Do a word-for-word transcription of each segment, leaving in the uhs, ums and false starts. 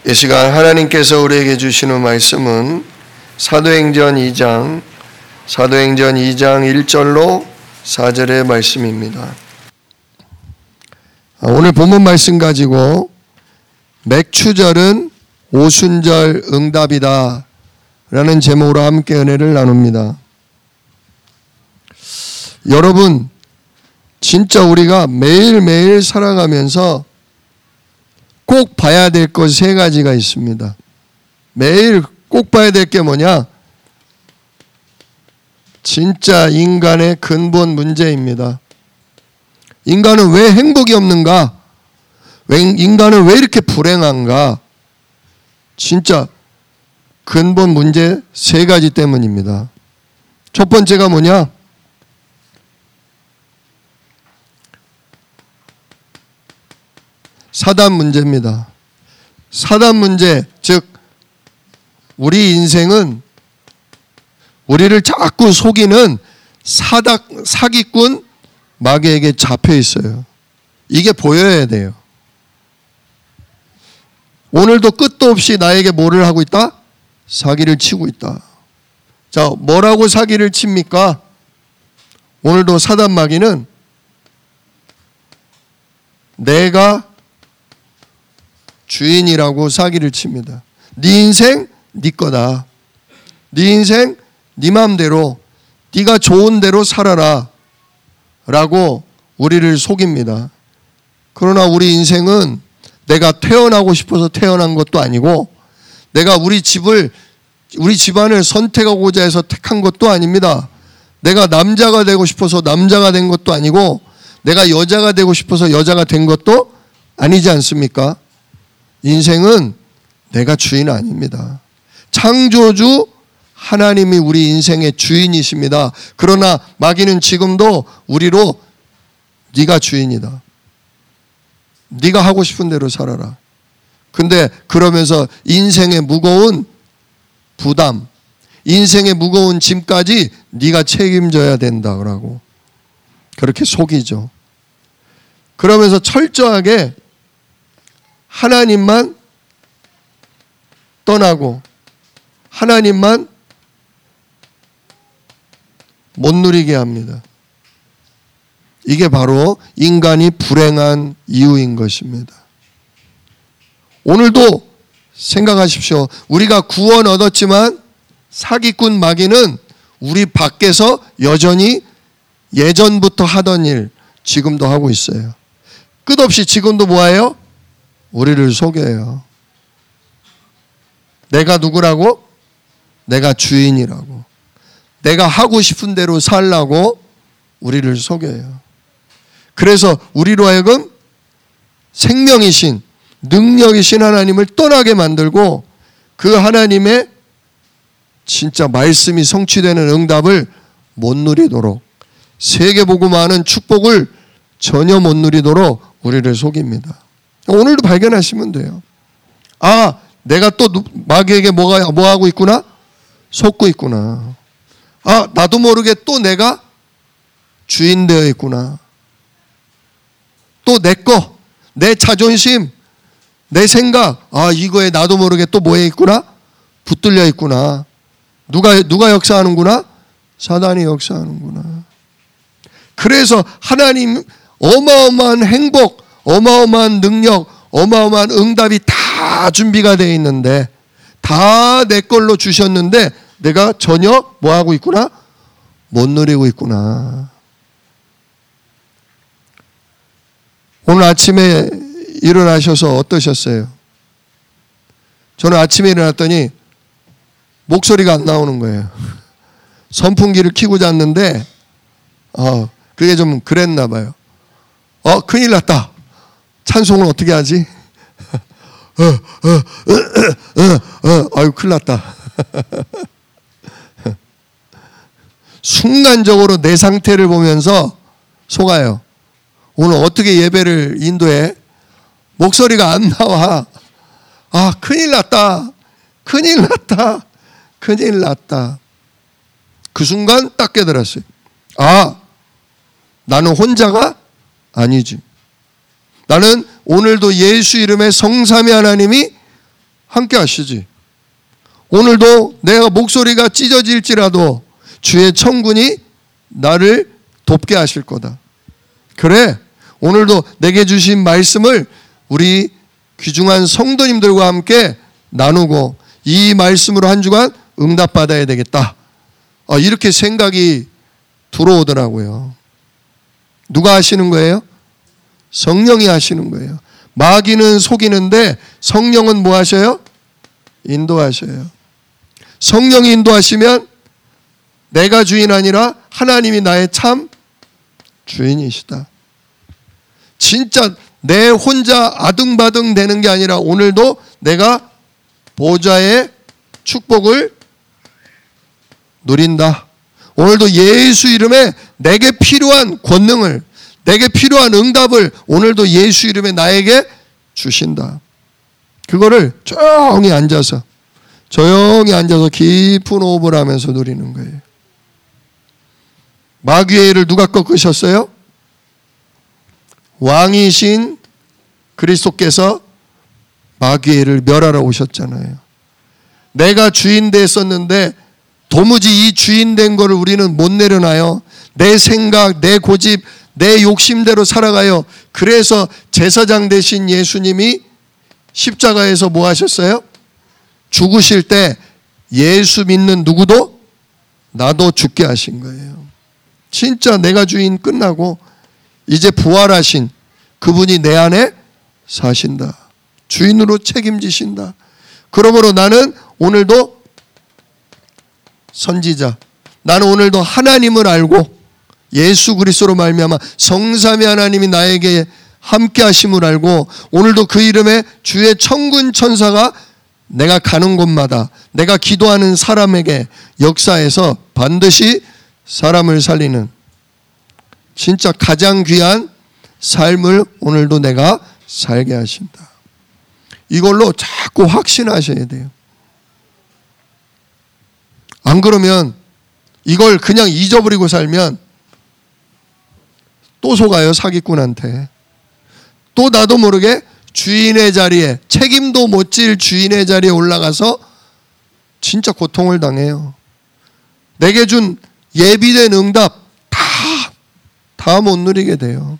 이 시간 하나님께서 우리에게 주시는 말씀은 사도행전 이 장, 사도행전 이 장 일 절로 사 절의 말씀입니다. 오늘 본문 말씀 가지고 맥추절은 오순절 응답이다 라는 제목으로 함께 은혜를 나눕니다. 여러분, 진짜 우리가 매일매일 살아가면서 꼭 봐야 될 것 세 가지가 있습니다. 매일 꼭 봐야 될 게 뭐냐? 진짜 인간의 근본 문제입니다. 인간은 왜 행복이 없는가? 인간은 왜 이렇게 불행한가? 진짜 근본 문제 세 가지 때문입니다. 첫 번째가 뭐냐? 사단 문제입니다. 사단 문제, 즉 우리 인생은 우리를 자꾸 속이는 사닥, 사기꾼 마귀에게 잡혀 있어요. 이게 보여야 돼요. 오늘도 끝도 없이 나에게 뭐를 하고 있다? 사기를 치고 있다. 자, 뭐라고 사기를 칩니까? 오늘도 사단 마귀는 내가 주인이라고 사기를 칩니다. 네 인생 네 거다. 네 인생 네 마음대로, 네가 좋은 대로 살아라 라고 우리를 속입니다. 그러나 우리 인생은 내가 태어나고 싶어서 태어난 것도 아니고, 내가 우리 집을 우리 집안을 선택하고자 해서 택한 것도 아닙니다. 내가 남자가 되고 싶어서 남자가 된 것도 아니고, 내가 여자가 되고 싶어서 여자가 된 것도 아니지 않습니까? 인생은 내가 주인 아닙니다. 창조주 하나님이 우리 인생의 주인이십니다. 그러나 마귀는 지금도 우리로 네가 주인이다. 네가 하고 싶은 대로 살아라. 근데 그러면서 인생의 무거운 부담, 인생의 무거운 짐까지 네가 책임져야 된다고 그렇게 속이죠. 그러면서 철저하게 하나님만 떠나고 하나님만 못 누리게 합니다. 이게 바로 인간이 불행한 이유인 것입니다. 오늘도 생각하십시오. 우리가 구원 얻었지만 사기꾼 마귀는 우리 밖에서 여전히 예전부터 하던 일 지금도 하고 있어요. 끝없이 지금도 뭐예요? 우리를 속여요. 내가 누구라고? 내가 주인이라고. 내가 하고 싶은 대로 살라고 우리를 속여요. 그래서 우리로 하여금 생명이신, 능력이신 하나님을 떠나게 만들고, 그 하나님의 진짜 말씀이 성취되는 응답을 못 누리도록, 세계복음화하는 축복을 전혀 못 누리도록 우리를 속입니다. 오늘도 발견하시면 돼요. 아, 내가 또 마귀에게 뭐가, 뭐 하고 있구나? 속고 있구나. 아, 나도 모르게 또 내가 주인 되어 있구나. 또 내 거, 내 자존심, 내 생각, 아, 이거에 나도 모르게 또 뭐에 있구나? 붙들려 있구나. 누가, 누가 역사하는구나? 사단이 역사하는구나. 그래서 하나님 어마어마한 행복, 어마어마한 능력, 어마어마한 응답이 다 준비가 되어 있는데, 다 내 걸로 주셨는데 내가 전혀 뭐 하고 있구나? 못 누리고 있구나. 오늘 아침에 일어나셔서 어떠셨어요? 저는 아침에 일어났더니 목소리가 안 나오는 거예요. 선풍기를 켜고 잤는데 어, 그게 좀 그랬나 봐요. 어, 큰일 났다. 찬송을 어떻게 하지? 어, 어, 어, 어, 어, 아유, 큰일 났다. 순간적으로 내 상태를 보면서 속아요. 오늘 어떻게 예배를 인도해? 목소리가 안 나와. 아, 큰일 났다. 큰일 났다. 큰일 났다. 그 순간 딱 깨달았어요. 아, 나는 혼자가 아니지. 나는 오늘도 예수 이름의 성삼위 하나님이 함께 하시지. 오늘도 내가 목소리가 찢어질지라도 주의 청군이 나를 돕게 하실 거다. 그래, 오늘도 내게 주신 말씀을 우리 귀중한 성도님들과 함께 나누고 이 말씀으로 한 주간 응답받아야 되겠다. 아, 이렇게 생각이 들어오더라고요. 누가 하시는 거예요? 성령이 하시는 거예요. 마귀는 속이는데 성령은 뭐 하셔요? 인도하셔요. 성령이 인도하시면 내가 주인 아니라 하나님이 나의 참 주인이시다. 진짜 내 혼자 아등바등 되는 게 아니라 오늘도 내가 보좌의 축복을 누린다. 오늘도 예수 이름에 내게 필요한 권능을, 내게 필요한 응답을 오늘도 예수 이름에 나에게 주신다. 그거를 조용히 앉아서 조용히 앉아서 깊은 호흡을 하면서 누리는 거예요. 마귀의 일을 누가 꺾으셨어요? 왕이신 그리스도께서 마귀의 일을 멸하러 오셨잖아요. 내가 주인 됐었는데 도무지 이 주인 된 거를 우리는 못 내려놔요. 내 생각, 내 고집, 내 욕심대로 살아가요. 그래서 제사장 되신 예수님이 십자가에서 뭐 하셨어요? 죽으실 때 예수 믿는 누구도 나도 죽게 하신 거예요. 진짜 내가 주인 끝나고 이제 부활하신 그분이 내 안에 사신다. 주인으로 책임지신다. 그러므로 나는 오늘도 선지자, 나는 오늘도 하나님을 알고 예수 그리스도로 말미암아 성삼위 하나님이 나에게 함께 하심을 알고 오늘도 그 이름에 주의 천군 천사가 내가 가는 곳마다 내가 기도하는 사람에게 역사해서 반드시 사람을 살리는 진짜 가장 귀한 삶을 오늘도 내가 살게 하신다. 이걸로 자꾸 확신하셔야 돼요. 안 그러면 이걸 그냥 잊어버리고 살면 또 속아요. 사기꾼한테. 또 나도 모르게 주인의 자리에, 책임도 못 질 주인의 자리에 올라가서 진짜 고통을 당해요. 내게 준 예비된 응답 다, 다 못 누리게 돼요.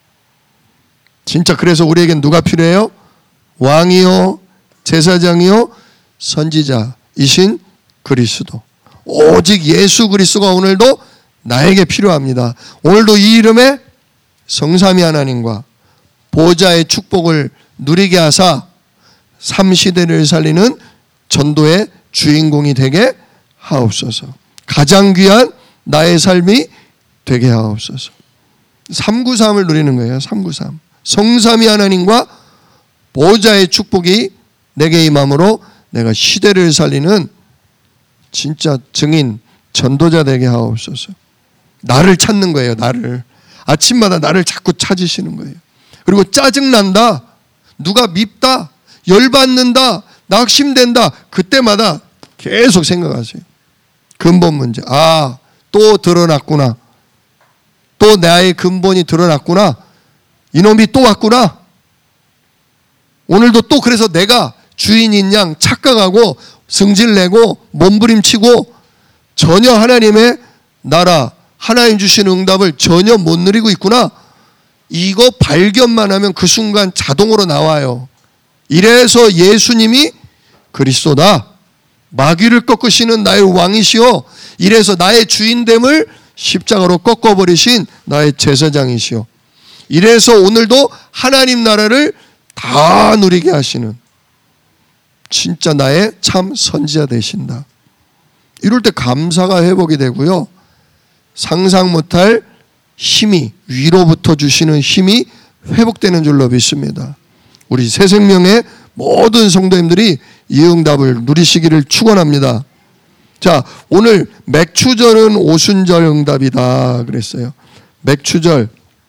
진짜 그래서 우리에겐 누가 필요해요? 왕이요, 제사장이요, 선지자이신 그리스도. 오직 예수 그리스도가 오늘도 나에게 필요합니다. 오늘도 이 이름에 성삼위 하나님과 보좌의 축복을 누리게 하사 삼시대를 살리는 전도의 주인공이 되게 하옵소서. 가장 귀한 나의 삶이 되게 하옵소서. 삼구삼을 누리는 거예요. 삼구삼. 성삼위 하나님과 보좌의 축복이 내게 임함으로 내가 시대를 살리는 진짜 증인, 전도자 되게 하옵소서. 나를 찾는 거예요. 나를. 아침마다 나를 자꾸 찾으시는 거예요. 그리고 짜증난다, 누가 밉다, 열받는다, 낙심된다, 그때마다 계속 생각하세요. 근본 문제. 아, 또 드러났구나. 또 나의 근본이 드러났구나. 이놈이 또 왔구나. 오늘도 또 그래서 내가 주인인 양 착각하고 승질내고 몸부림치고 전혀 하나님의 나라, 하나님 주신 응답을 전혀 못 누리고 있구나. 이거 발견만 하면 그 순간 자동으로 나와요. 이래서 예수님이 그리스도다. 마귀를 꺾으시는 나의 왕이시오. 이래서 나의 주인됨을 십자가로 꺾어버리신 나의 제사장이시오. 이래서 오늘도 하나님 나라를 다 누리게 하시는 진짜 나의 참 선지자 되신다. 이럴 때 감사가 회복이 되고요. 상상 못할 힘이, 위로부터 주시는 힘이 회복되는 줄로 믿습니다. 우리 새생명의 모든 성도님들이 이 응답을 누리시기를 축원합니다. 자, 오늘 맥추절은 오순절 응답이다 그랬어요. 맥추절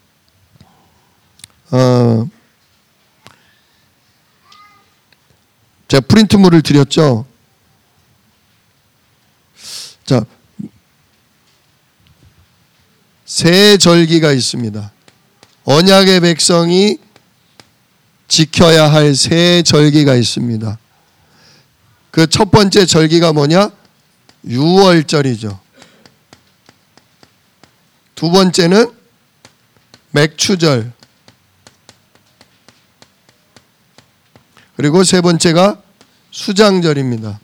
어, 제가 프린트물을 드렸죠. 자, 세 절기가 있습니다. 언약의 백성이 지켜야 할 세 절기가 있습니다. 그 첫 번째 절기가 뭐냐? 유월절이죠. 두 번째는 맥추절. 그리고 세 번째가 수장절입니다.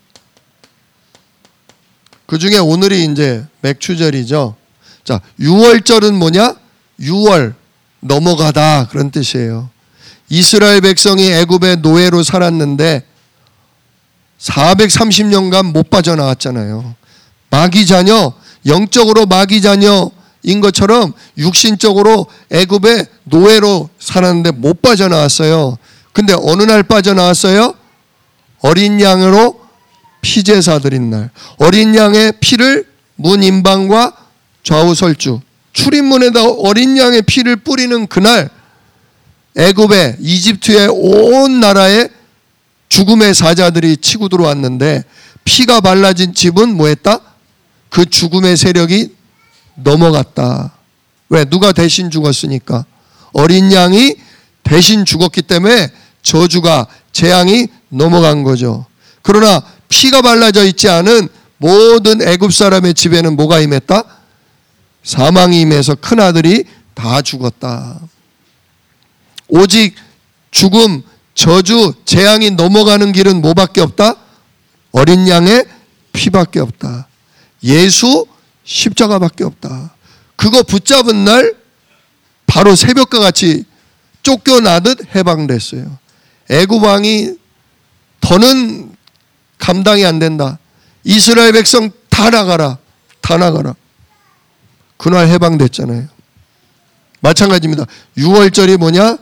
그 중에 오늘이 이제 맥추절이죠. 자, 유월절은 뭐냐? 유월, 넘어가다 그런 뜻이에요. 이스라엘 백성이 애굽의 노예로 살았는데 사백삼십 년간 못 빠져나왔잖아요. 마귀 자녀, 영적으로 마귀 자녀인 것처럼 육신적으로 애굽의 노예로 살았는데 못 빠져나왔어요. 근데 어느 날 빠져나왔어요? 어린 양으로 피제사 드린 날. 어린 양의 피를 문 임방과 좌우 설주, 출입문에다 어린 양의 피를 뿌리는 그날 애굽의 이집트의 온 나라에 죽음의 사자들이 치고 들어왔는데 피가 발라진 집은 뭐했다? 그 죽음의 세력이 넘어갔다. 왜? 누가 대신 죽었으니까. 어린 양이 대신 죽었기 때문에 저주가, 재앙이 넘어간 거죠. 그러나 피가 발라져 있지 않은 모든 애굽 사람의 집에는 뭐가 임했다? 사망이 임해서 큰아들이 다 죽었다. 오직 죽음, 저주, 재앙이 넘어가는 길은 뭐밖에 없다? 어린 양의 피밖에 없다. 예수 십자가밖에 없다. 그거 붙잡은 날 바로 새벽과 같이 쫓겨나듯 해방됐어요. 애굽 왕이 더는 감당이 안 된다. 이스라엘 백성 다 나가라. 다 나가라. 그날 해방됐잖아요. 마찬가지입니다. 유월절이 뭐냐?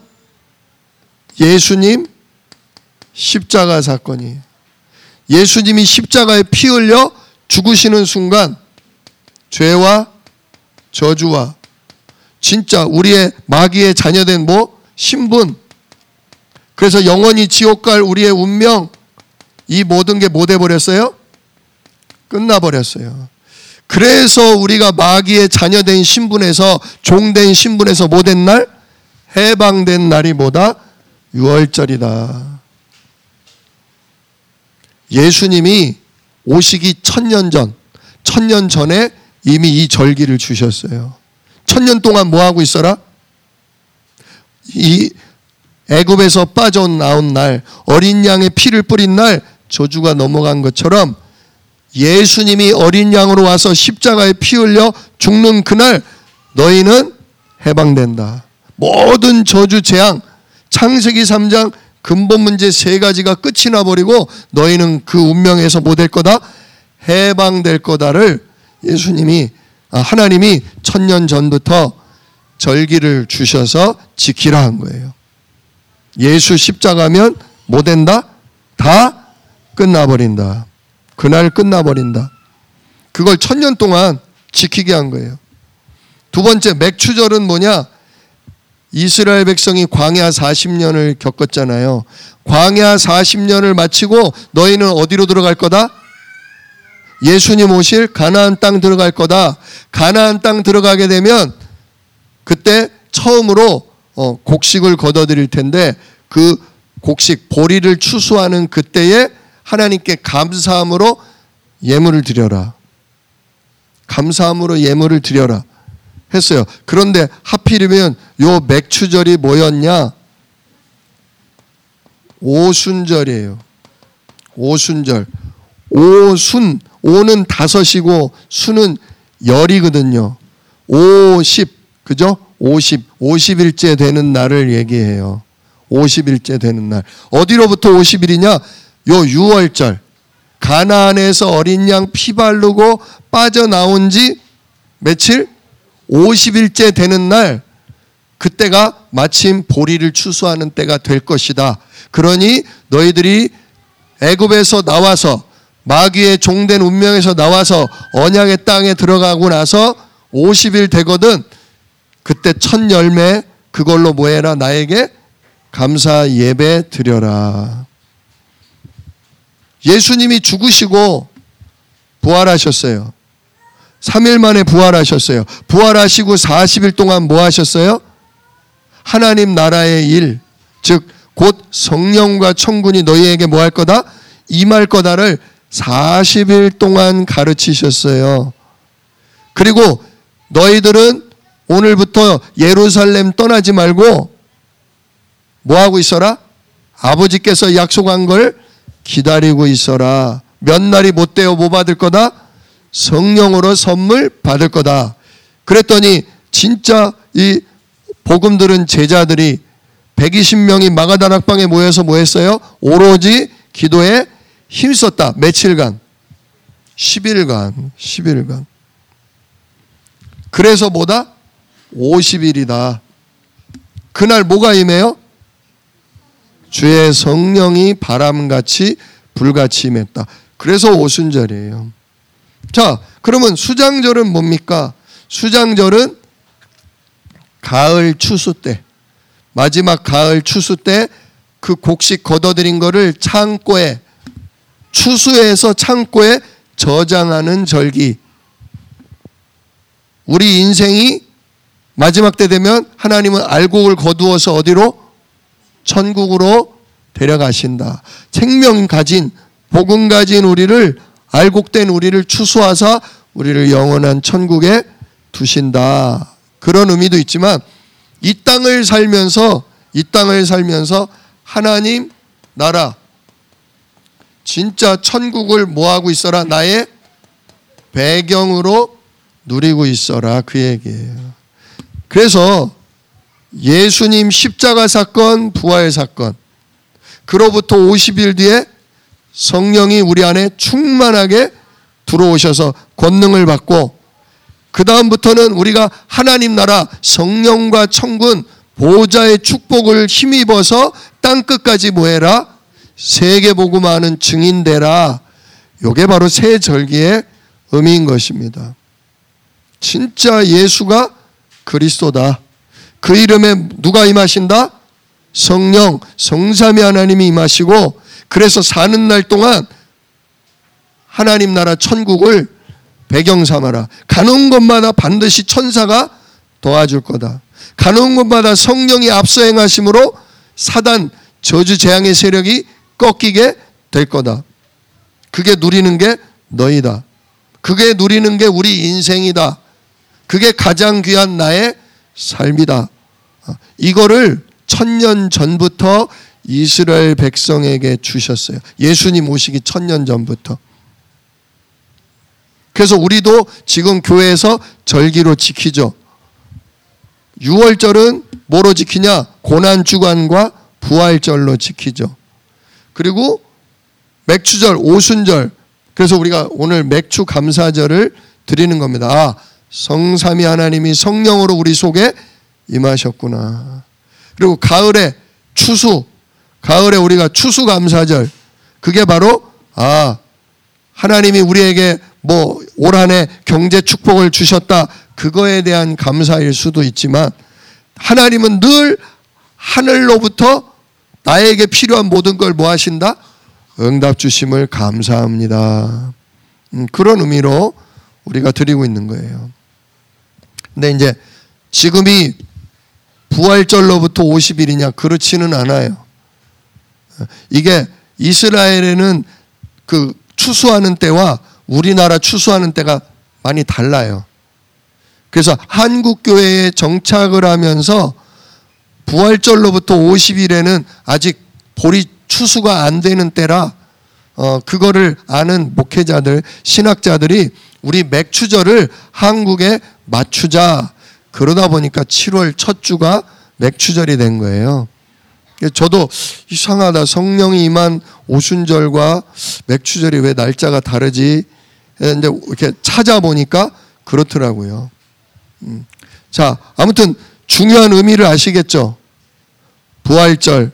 예수님 십자가 사건이에요. 예수님이 십자가에 피 흘려 죽으시는 순간 죄와 저주와 진짜 우리의 마귀의 자녀된 뭐 신분, 그래서 영원히 지옥 갈 우리의 운명, 이 모든 게 뭐 돼버렸어요? 끝나버렸어요. 그래서 우리가 마귀의 자녀된 신분에서, 종된 신분에서 뭐 된 날? 해방된 날이 뭐다? 유월절이다. 예수님이 오시기 천년 전, 천년 전에 이미 이 절기를 주셨어요. 천년 동안 뭐 하고 있어라? 이 애굽에서 빠져나온 날, 어린 양의 피를 뿌린 날 저주가 넘어간 것처럼 예수님이 어린 양으로 와서 십자가에 피 흘려 죽는 그날 너희는 해방된다. 모든 저주 재앙, 창세기 삼 장 근본 문제 세 가지가 끝이 나버리고 너희는 그 운명에서 뭐 될 거다? 해방될 거다를 예수님이, 아, 하나님이 천년 전부터 절기를 주셔서 지키라 한 거예요. 예수 십자가면 뭐 된다? 다 끝나버린다. 그날 끝나버린다. 그걸 천년 동안 지키게 한 거예요. 두 번째, 맥추절은 뭐냐? 이스라엘 백성이 광야 사십 년을 겪었잖아요. 광야 사십 년을 마치고 너희는 어디로 들어갈 거다? 예수님 오실 가나안 땅 들어갈 거다. 가나안 땅 들어가게 되면 그때 처음으로 어, 곡식을 거둬드릴 텐데 그 곡식, 보리를 추수하는 그때에 하나님께 감사함으로 예물을 드려라. 감사함으로 예물을 드려라 했어요. 그런데 하필이면 요 맥추절이 뭐였냐? 오순절이에요. 오순절. 오순, 오는 다섯이고 순은 열이거든요. 오십, 그죠? 오십, 오십 일째 되는 날을 얘기해요. 오십 일째 되는 날. 어디로부터 오십 일이냐? 요 유월절. 가나안에서 어린 양 피 바르고 빠져나온 지 며칠? 오십 일째 되는 날, 그때가 마침 보리를 추수하는 때가 될 것이다. 그러니 너희들이 애굽에서 나와서 마귀의 종된 운명에서 나와서 언약의 땅에 들어가고 나서 오십 일 되거든. 그때 첫 열매 그걸로 뭐 해라? 나에게 감사 예배 드려라. 예수님이 죽으시고 부활하셨어요. 삼 일 만에 부활하셨어요. 부활하시고 사십 일 동안 뭐 하셨어요? 하나님 나라의 일, 즉 곧 성령과 천군이 너희에게 뭐 할 거다? 임할 거다를 사십 일 동안 가르치셨어요. 그리고 너희들은 오늘부터 예루살렘 떠나지 말고 뭐하고 있어라? 아버지께서 약속한 걸 기다리고 있어라. 몇 날이 못 되어 뭐 받을 거다? 성령으로 선물 받을 거다. 그랬더니 진짜 이 복음 들은 제자들이 백이십 명이 마가다락방에 모여서 뭐 했어요? 오로지 기도에 힘썼다. 며칠간? 십 일간. 십 일간. 그래서 뭐다? 오십 일이다. 그날 뭐가 임해요? 주의 성령이 바람같이 불같이 임했다. 그래서 오순절이에요. 자, 그러면 수장절은 뭡니까? 수장절은 가을 추수 때, 마지막 가을 추수 때 그 곡식 걷어들인 거를 창고에, 추수해서 창고에 저장하는 절기. 우리 인생이 마지막 때 되면 하나님은 알곡을 거두어서 어디로? 천국으로 데려가신다. 생명 가진, 복음 가진 우리를, 알곡된 우리를 추수하사 우리를 영원한 천국에 두신다. 그런 의미도 있지만 이 땅을 살면서 이 땅을 살면서 하나님 나라, 진짜 천국을 뭐하고 있어라? 나의 배경으로 누리고 있어라. 그 얘기예요. 그래서 예수님 십자가 사건, 부활 사건, 그로부터 오십 일 뒤에 성령이 우리 안에 충만하게 들어오셔서 권능을 받고, 그 다음부터는 우리가 하나님 나라 성령과 천군 보좌의 축복을 힘입어서 땅끝까지 뭐해라? 세계복음하는 증인 되라. 이게 바로 새 절기의 의미인 것입니다. 진짜 예수가 그리스도다. 그 이름에 누가 임하신다? 성령, 성삼위 하나님이 임하시고, 그래서 사는 날 동안 하나님 나라 천국을 배경 삼아라. 가는 곳마다 반드시 천사가 도와줄 거다. 가는 곳마다 성령이 앞서 행하심으로 사단, 저주, 재앙의 세력이 꺾이게 될 거다. 그게 누리는 게 너희다. 그게 누리는 게 우리 인생이다. 그게 가장 귀한 나의 삶이다. 이거를 천년 전부터 이스라엘 백성에게 주셨어요. 예수님 오시기 천년 전부터. 그래서 우리도 지금 교회에서 절기로 지키죠. 유월절은 뭐로 지키냐? 고난주간과 부활절로 지키죠. 그리고 맥추절, 오순절. 그래서 우리가 오늘 맥추 감사절을 드리는 겁니다. 아, 성삼위 하나님이 성령으로 우리 속에 임하셨구나. 그리고 가을에 추수, 가을에 우리가 추수감사절. 그게 바로 아, 하나님이 우리에게 뭐 올 한 해 경제 축복을 주셨다. 그거에 대한 감사일 수도 있지만 하나님은 늘 하늘로부터 나에게 필요한 모든 걸 뭐 하신다? 응답 주심을 감사합니다. 음, 그런 의미로 우리가 드리고 있는 거예요. 근데 이제 지금이 부활절로부터 오십 일이냐? 그렇지는 않아요. 이게 이스라엘에는 그 추수하는 때와 우리나라 추수하는 때가 많이 달라요. 그래서 한국교회에 정착을 하면서 부활절로부터 오십 일에는 아직 볼이 추수가 안 되는 때라 어, 그거를 아는 목회자들, 신학자들이 우리 맥추절을 한국에 맞추자. 그러다 보니까 칠월 첫 주가 맥추절이 된 거예요. 저도 이상하다. 성령이 임한 오순절과 맥추절이 왜 날짜가 다르지? 이제 이렇게 찾아보니까 그렇더라고요. 음. 자, 아무튼 중요한 의미를 아시겠죠? 부활절,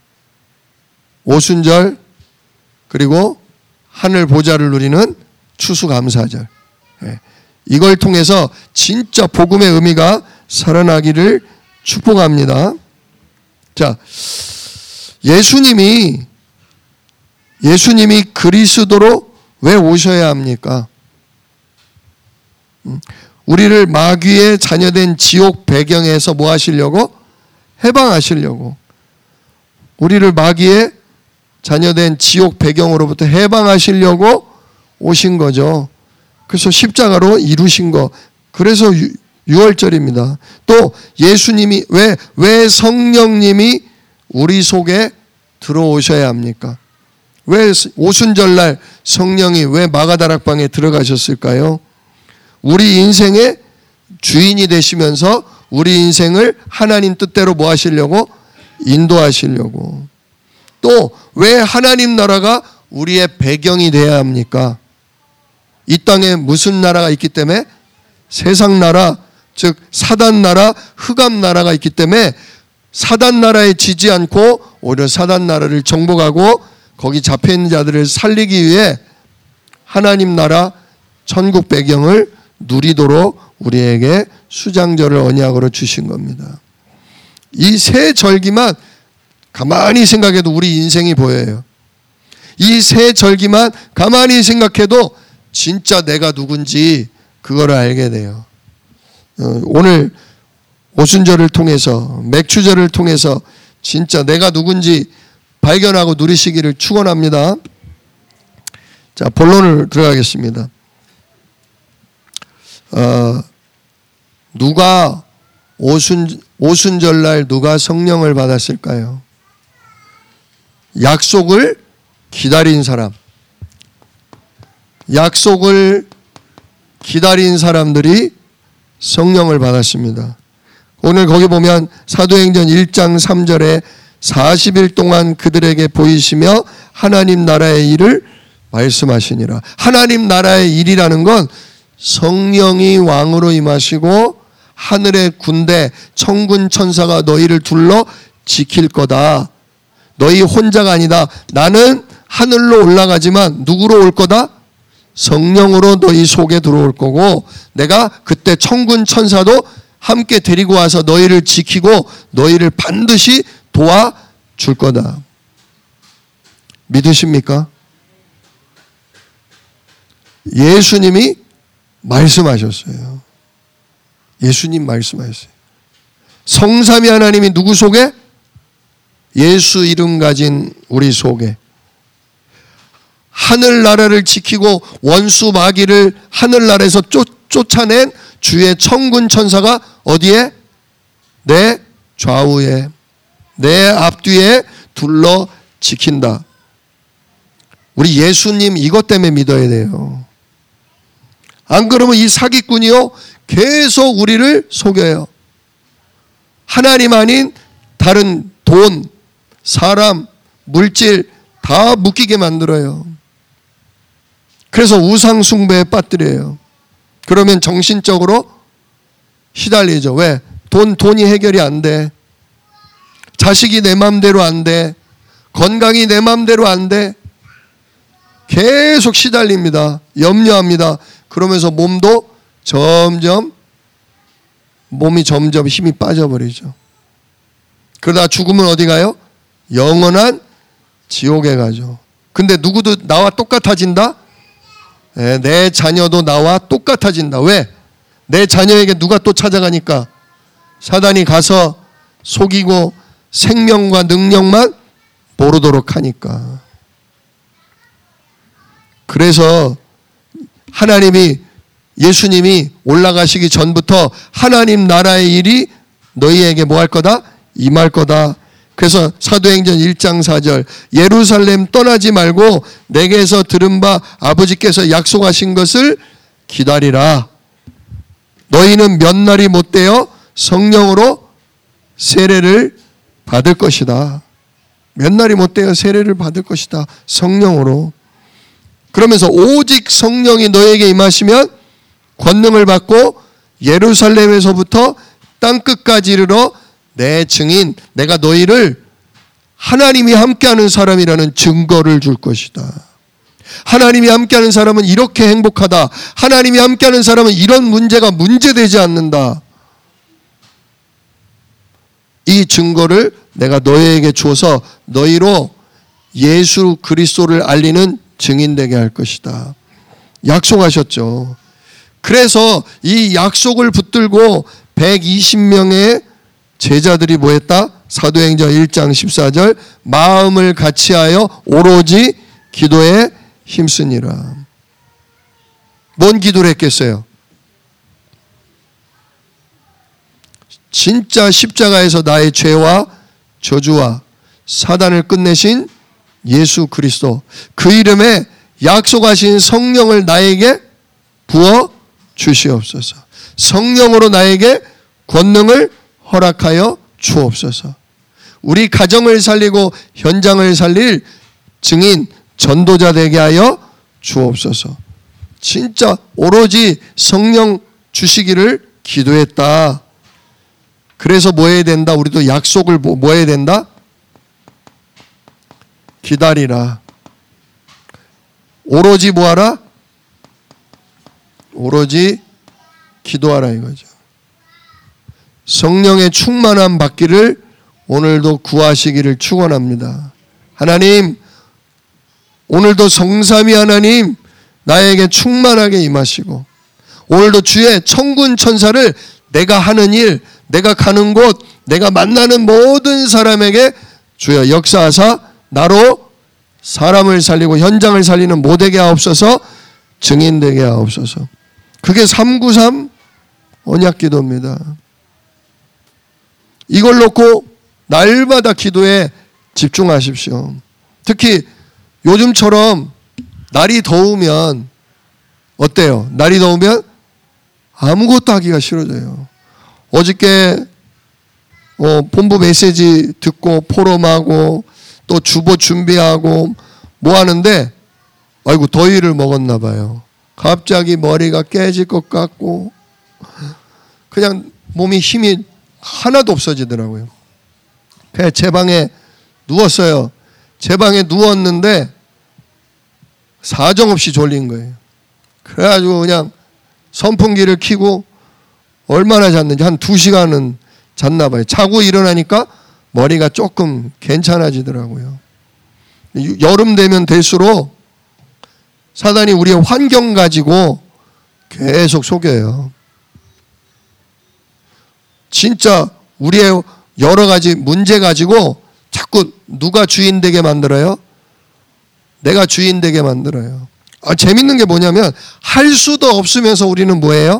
오순절, 그리고 하늘 보좌를 누리는 추수감사절. 예. 이걸 통해서 진짜 복음의 의미가 살아나기를 축복합니다. 자, 예수님이 예수님이 그리스도로 왜 오셔야 합니까? 우리를 마귀의 자녀된 지옥 배경에서 뭐 하시려고? 해방하시려고. 우리를 마귀의 자녀된 지옥 배경으로부터 해방하시려고 오신 거죠. 그래서 십자가로 이루신 거. 그래서 유월절입니다. 또 예수님이 왜, 왜 성령님이 우리 속에 들어오셔야 합니까? 왜 오순절날 성령이 왜 마가다락방에 들어가셨을까요? 우리 인생의 주인이 되시면서 우리 인생을 하나님 뜻대로 뭐 하시려고? 인도하시려고. 또 왜 하나님 나라가 우리의 배경이 되어야 합니까? 이 땅에 무슨 나라가 있기 때문에? 세상 나라, 즉 사단 나라, 흑암 나라가 있기 때문에 사단 나라에 지지 않고 오히려 사단 나라를 정복하고 거기 잡혀있는 자들을 살리기 위해 하나님 나라 천국 배경을 누리도록 우리에게 수장절을 언약으로 주신 겁니다. 이 세 절기만 가만히 생각해도 우리 인생이 보여요. 이 세 절기만 가만히 생각해도 진짜 내가 누군지 그거를 알게 돼요. 오늘 오순절을 통해서 맥추절을 통해서 진짜 내가 누군지 발견하고 누리시기를 축원합니다. 자, 본론을 들어가겠습니다. 어, 누가 오순, 오순절날 누가 성령을 받았을까요? 약속을 기다린 사람. 약속을 기다린 사람들이 성령을 받았습니다. 오늘 거기 보면 사도행전 일 장 삼 절에 사십 일 동안 그들에게 보이시며 하나님 나라의 일을 말씀하시니라. 하나님 나라의 일이라는 건 성령이 왕으로 임하시고 하늘의 군대 천군 천사가 너희를 둘러 지킬 거다. 너희 혼자가 아니다. 나는 하늘로 올라가지만 누구로 올 거다? 성령으로 너희 속에 들어올 거고 내가 그때 천군 천사도 함께 데리고 와서 너희를 지키고 너희를 반드시 도와줄 거다. 믿으십니까? 예수님이 말씀하셨어요. 예수님 말씀하셨어요. 성삼위 하나님이 누구 속에? 예수 이름 가진 우리 속에. 하늘나라를 지키고 원수 마귀를 하늘나라에서 쫓, 쫓아낸 주의 천군 천사가 어디에? 내 좌우에, 내 앞뒤에 둘러 지킨다. 우리 예수님 이것 때문에 믿어야 돼요. 안 그러면 이 사기꾼이요 계속 우리를 속여요. 하나님 아닌 다른 돈, 사람, 물질 다 묶이게 만들어요. 그래서 우상 숭배에 빠뜨려요. 그러면 정신적으로 시달리죠. 왜? 돈, 돈이 해결이 안 돼. 자식이 내 맘대로 안 돼. 건강이 내 맘대로 안 돼. 계속 시달립니다. 염려합니다. 그러면서 몸도 점점 몸이 점점 힘이 빠져버리죠. 그러다 죽으면 어디 가요? 영원한 지옥에 가죠. 근데 누구도 나와 똑같아진다? 네, 내 자녀도 나와 똑같아진다. 왜? 내 자녀에게 누가 또 찾아가니까 사단이 가서 속이고 생명과 능력만 모르도록 하니까. 그래서 하나님이 예수님이 올라가시기 전부터 하나님 나라의 일이 너희에게 뭐 할 거다? 임할 거다. 그래서 사도행전 일 장 사 절 예루살렘 떠나지 말고 내게서 들은 바 아버지께서 약속하신 것을 기다리라. 너희는 몇 날이 못되어 성령으로 세례를 받을 것이다. 몇 날이 못되어 세례를 받을 것이다. 성령으로. 그러면서 오직 성령이 너에게 임하시면 권능을 받고 예루살렘에서부터 땅끝까지 이르러 내 증인, 내가 너희를 하나님이 함께하는 사람이라는 증거를 줄 것이다. 하나님이 함께하는 사람은 이렇게 행복하다. 하나님이 함께하는 사람은 이런 문제가 문제되지 않는다. 이 증거를 내가 너희에게 주어서 너희로 예수 그리스도를 알리는 증인되게 할 것이다. 약속하셨죠. 그래서 이 약속을 붙들고 백이십 명의 제자들이 뭐 했다? 사도행전 일 장 십사 절 마음을 같이하여 오로지 기도에 힘쓰니라. 뭔 기도를 했겠어요? 진짜 십자가에서 나의 죄와 저주와 사단을 끝내신 예수 그리스도, 그 이름에 약속하신 성령을 나에게 부어 주시옵소서. 성령으로 나에게 권능을 허락하여 주옵소서. 우리 가정을 살리고 현장을 살릴 증인, 전도자 되게 하여 주옵소서. 진짜 오로지 성령 주시기를 기도했다. 그래서 뭐 해야 된다? 우리도 약속을 뭐, 뭐 해야 된다? 기다리라. 오로지 뭐하라? 오로지 기도하라 이거죠. 성령의 충만함 받기를 오늘도 구하시기를 축원합니다. 하나님, 오늘도 성삼위 하나님 나에게 충만하게 임하시고, 오늘도 주의 천군 천사를 내가 하는 일, 내가 가는 곳, 내가 만나는 모든 사람에게 주여 역사하사 나로 사람을 살리고 현장을 살리는 모되게 하옵소서, 증인되게 하옵소서. 그게 삼구삼 언약기도입니다. 이걸 놓고 날마다 기도에 집중하십시오. 특히 요즘처럼 날이 더우면 어때요? 날이 더우면 아무것도 하기가 싫어져요. 어저께 어, 본부 메시지 듣고 포럼하고 또 주보 준비하고 뭐 하는데 아이고 더위를 먹었나 봐요. 갑자기 머리가 깨질 것 같고 그냥 몸이 힘이 하나도 없어지더라고요. 그냥 제 방에 누웠어요. 제 방에 누웠는데 사정없이 졸린 거예요. 그래가지고 그냥 선풍기를 켜고 얼마나 잤는지 한 두 시간은 잤나 봐요. 자고 일어나니까 머리가 조금 괜찮아지더라고요. 여름 되면 될수록 사단이 우리의 환경 가지고 계속 속여요. 진짜 우리의 여러 가지 문제 가지고 자꾸 누가 주인 되게 만들어요? 내가 주인 되게 만들어요. 아, 재밌는 게 뭐냐면 할 수도 없으면서 우리는 뭐예요?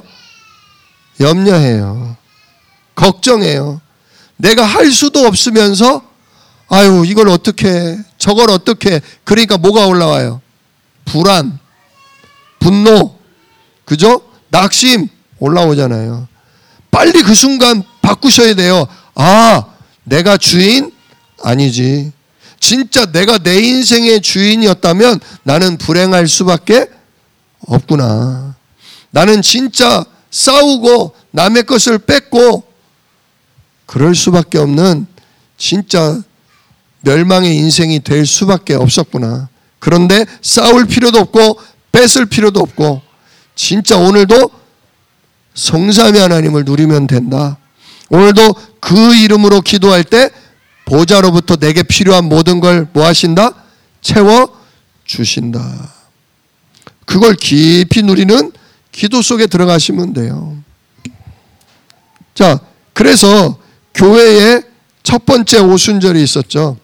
염려해요. 걱정해요. 내가 할 수도 없으면서 아유 이걸 어떻게 해? 저걸 어떻게 해? 그러니까 뭐가 올라와요? 불안, 분노, 그죠? 낙심 올라오잖아요. 빨리 그 순간 바꾸셔야 돼요. 아, 내가 주인? 아니지. 진짜 내가 내 인생의 주인이었다면 나는 불행할 수밖에 없구나. 나는 진짜 싸우고 남의 것을 뺏고 그럴 수밖에 없는 진짜 멸망의 인생이 될 수밖에 없었구나. 그런데 싸울 필요도 없고 뺏을 필요도 없고 진짜 오늘도 성삼위 하나님을 누리면 된다. 오늘도 그 이름으로 기도할 때 보좌로부터 내게 필요한 모든 걸 뭐 하신다? 채워 주신다. 그걸 깊이 누리는 기도 속에 들어가시면 돼요. 자, 그래서 교회에 첫 번째 오순절이 있었죠.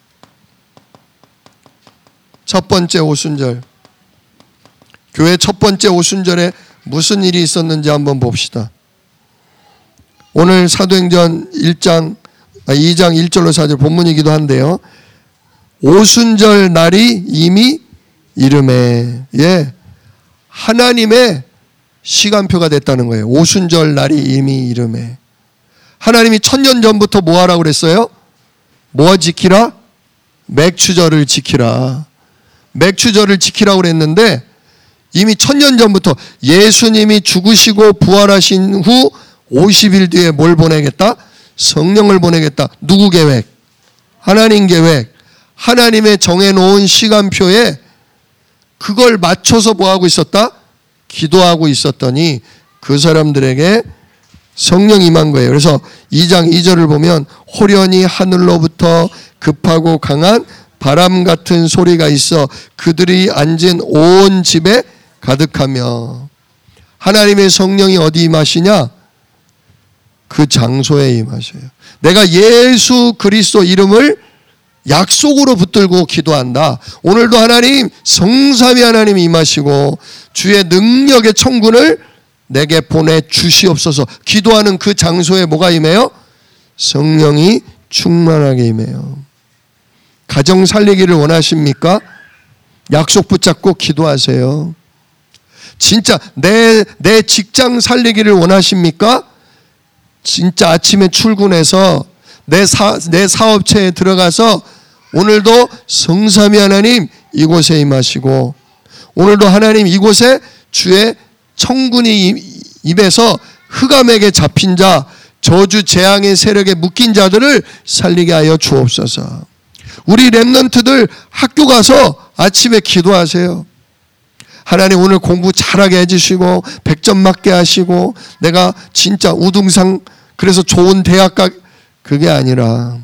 첫 번째 오순절. 교회 첫 번째 오순절에 무슨 일이 있었는지 한번 봅시다. 오늘 사도행전 일 장, 이 장 일 절로 사 절 본문이기도 한데요. 오순절 날이 이미 이름에, 예, 하나님의 시간표가 됐다는 거예요. 오순절 날이 이미 이름에. 하나님이 천년 전부터 뭐 하라고 그랬어요? 뭐 지키라? 맥추절을 지키라. 맥추절을 지키라고 그랬는데 이미 천년 전부터 예수님이 죽으시고 부활하신 후 오십 일 뒤에 뭘 보내겠다? 성령을 보내겠다. 누구 계획? 하나님 계획. 하나님의 정해놓은 시간표에 그걸 맞춰서 뭐 하고 있었다? 기도하고 있었더니 그 사람들에게 성령이 임한 거예요. 그래서 이 장 이 절을 보면 호련히 하늘로부터 급하고 강한 바람 같은 소리가 있어 그들이 앉은 온 집에 가득하며. 하나님의 성령이 어디 임하시냐? 그 장소에 임하셔요. 내가 예수 그리스도 이름을 약속으로 붙들고 기도한다. 오늘도 하나님 성삼위 하나님 임하시고 주의 능력의 천군을 내게 보내 주시옵소서. 기도하는 그 장소에 뭐가 임해요? 성령이 충만하게 임해요. 가정 살리기를 원하십니까? 약속 붙잡고 기도하세요. 진짜 내, 내 직장 살리기를 원하십니까? 진짜 아침에 출근해서 내, 사, 내 사업체에 들어가서 오늘도 성삼위 하나님 이곳에 임하시고 오늘도 하나님 이곳에 주의 천군이 입에서 흑암에게 잡힌 자, 저주 재앙의 세력에 묶인 자들을 살리게 하여 주옵소서. 우리 렘넌트들 학교 가서 아침에 기도하세요. 하나님 오늘 공부 잘하게 해주시고 백 점 맞게 하시고 내가 진짜 우등상 그래서 좋은 대학 가 그게 아니라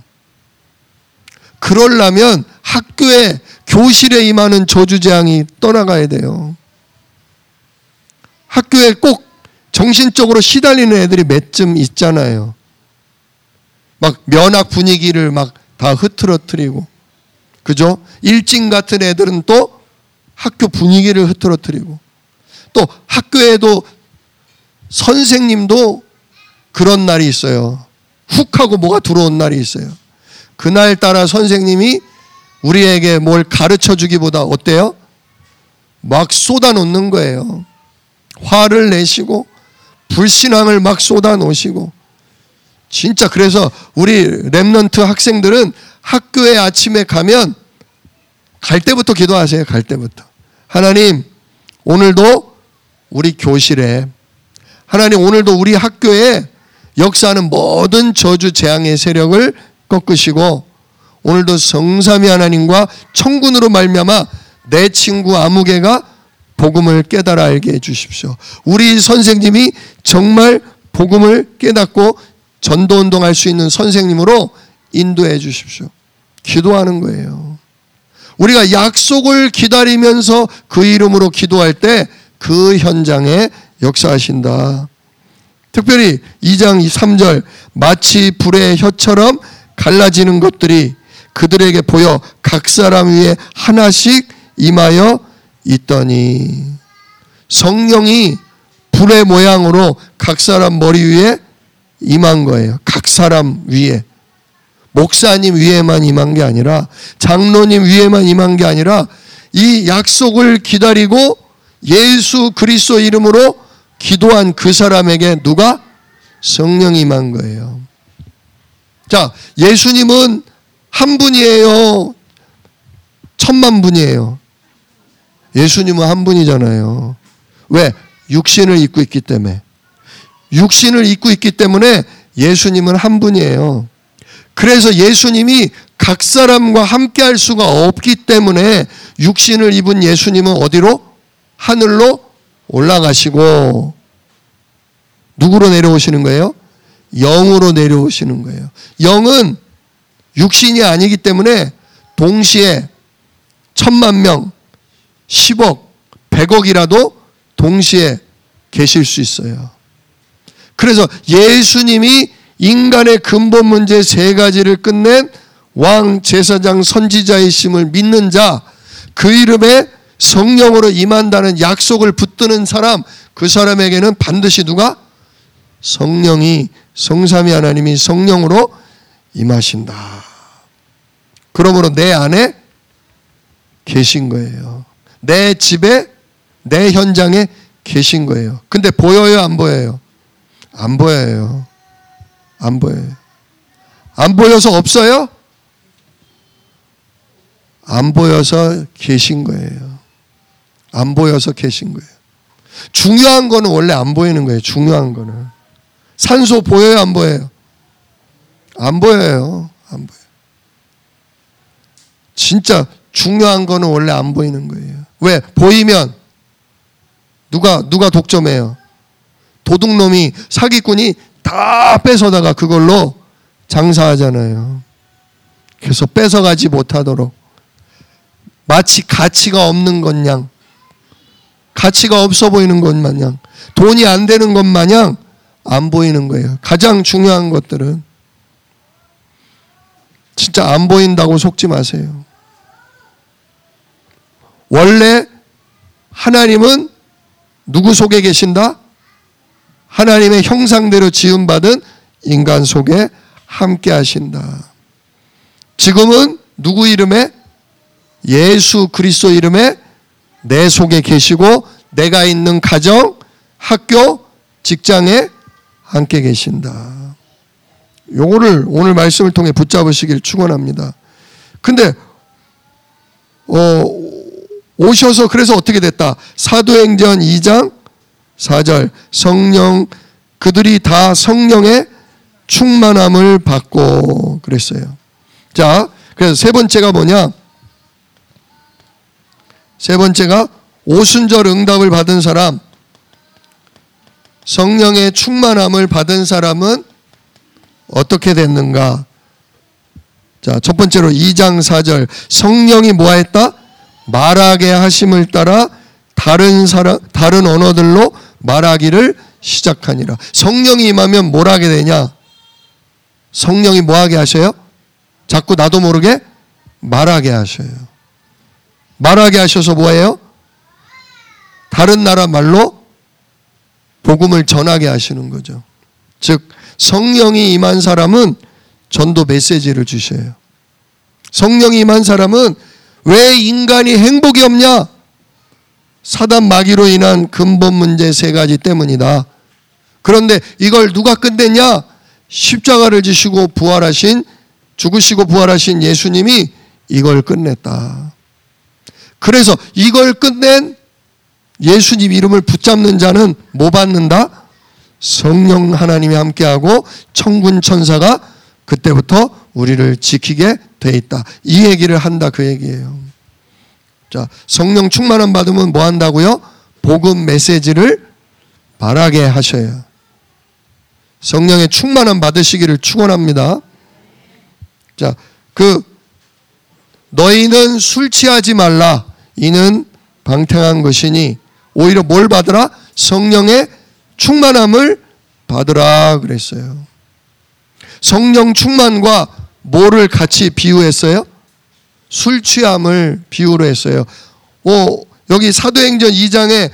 그러려면 학교에 교실에 임하는 저주재앙이 떠나가야 돼요. 학교에 꼭 정신적으로 시달리는 애들이 몇 점 있잖아요. 막 면학 분위기를 막 다 흐트러뜨리고 그죠? 일진 같은 애들은 또 학교 분위기를 흐트러뜨리고 또 학교에도 선생님도 그런 날이 있어요. 훅 하고 뭐가 들어온 날이 있어요. 그날따라 선생님이 우리에게 뭘 가르쳐 주기보다 어때요? 막 쏟아놓는 거예요. 화를 내시고 불신앙을 막 쏟아놓으시고 진짜 그래서 우리 렘넌트 학생들은 학교에 아침에 가면 갈 때부터 기도하세요. 갈 때부터. 하나님 오늘도 우리 교실에 하나님 오늘도 우리 학교에 역사하는 모든 저주 재앙의 세력을 꺾으시고 오늘도 성삼위 하나님과 천군으로 말미암아 내 친구 아무개가 복음을 깨달아 알게 해주십시오. 우리 선생님이 정말 복음을 깨닫고 전도운동할 수 있는 선생님으로 인도해 주십시오. 기도하는 거예요. 우리가 약속을 기다리면서 그 이름으로 기도할 때 그 현장에 역사하신다. 특별히 이 장 삼 절 마치 불의 혀처럼 갈라지는 것들이 그들에게 보여 각 사람 위에 하나씩 임하여 있더니 성령이 불의 모양으로 각 사람 머리 위에 임한 거예요. 각 사람 위에. 목사님 위에만 임한 게 아니라 장로님 위에만 임한 게 아니라 이 약속을 기다리고 예수 그리스도 이름으로 기도한 그 사람에게 누가? 성령이 임한 거예요. 자, 예수님은 한 분이에요? 천만 분이에요? 예수님은 한 분이잖아요. 왜? 육신을 입고 있기 때문에. 육신을 입고 있기 때문에 예수님은 한 분이에요. 그래서 예수님이 각 사람과 함께 할 수가 없기 때문에 육신을 입은 예수님은 어디로? 하늘로 올라가시고 누구로 내려오시는 거예요? 영으로 내려오시는 거예요. 영은 육신이 아니기 때문에 동시에 천만 명, 십억, 백억이라도 동시에 계실 수 있어요. 그래서 예수님이 인간의 근본 문제 세 가지를 끝낸 왕, 제사장, 선지자이심을 믿는 자, 그 이름에 성령으로 임한다는 약속을 붙드는 사람, 그 사람에게는 반드시 누가? 성령이, 성삼위 하나님이 성령으로 임하신다. 그러므로 내 안에 계신 거예요. 내 집에, 내 현장에 계신 거예요. 근데 보여요, 안 보여요? 안 보여요. 안 보여요. 안 보여서 없어요? 안 보여서 계신 거예요. 안 보여서 계신 거예요. 중요한 거는 원래 안 보이는 거예요. 중요한 거는. 산소 보여요, 안 보여요? 안 보여요. 안 보여요. 진짜 중요한 거는 원래 안 보이는 거예요. 왜? 보이면 누가 누가 독점해요? 도둑놈이, 사기꾼이 다 뺏어다가 그걸로 장사하잖아요. 그래서 뺏어가지 못하도록 마치 가치가 없는 것 마냥, 가치가 없어 보이는 것 마냥, 돈이 안 되는 것 마냥 안 보이는 거예요. 가장 중요한 것들은 진짜 안 보인다고 속지 마세요. 원래 하나님은 누구 속에 계신다? 하나님의 형상대로 지음받은 인간 속에 함께 하신다. 지금은 누구 이름에? 예수 그리스도 이름에 내 속에 계시고 내가 있는 가정, 학교, 직장에 함께 계신다. 요거를 오늘 말씀을 통해 붙잡으시길 축원합니다. 근데 어, 오셔서 그래서 어떻게 됐다? 사도행전 이 장 사 절 성령 그들이 다 성령의 충만함을 받고 그랬어요. 자, 그래서 세 번째가 뭐냐? 세 번째가 오순절 응답을 받은 사람, 성령의 충만함을 받은 사람은 어떻게 됐는가? 자, 첫 번째로 이 장 사 절 성령이 뭐했다? 말하게 하심을 따라 다른 사람 다른 언어들로 말하기를 시작하니라. 성령이 임하면 뭘 하게 되냐? 성령이 뭐 하게 하셔요? 자꾸 나도 모르게 말하게 하셔요. 말하게 하셔서 뭐예요? 다른 나라 말로 복음을 전하게 하시는 거죠. 즉 성령이 임한 사람은 전도 메시지를 주셔요. 성령이 임한 사람은 왜 인간이 행복이 없냐? 사단 마귀로 인한 근본 문제 세 가지 때문이다. 그런데 이걸 누가 끝냈냐? 십자가를 지시고 부활하신, 죽으시고 부활하신 예수님이 이걸 끝냈다. 그래서 이걸 끝낸 예수님 이름을 붙잡는 자는 뭐 받는다? 성령 하나님이 함께하고 천군 천사가 그때부터 우리를 지키게 돼 있다. 이 얘기를 한다 그 얘기예요. 자, 성령 충만함 받으면 뭐 한다고요? 복음 메시지를 말하게 하셔요. 성령의 충만함 받으시기를 축원합니다. 자, 그 너희는 술 취하지 말라. 이는 방탕한 것이니 오히려 뭘 받으라? 성령의 충만함을 받으라 그랬어요. 성령 충만과 뭐를 같이 비유했어요? 술 취함을 비유로 했어요. 오, 여기 사도행전 이 장에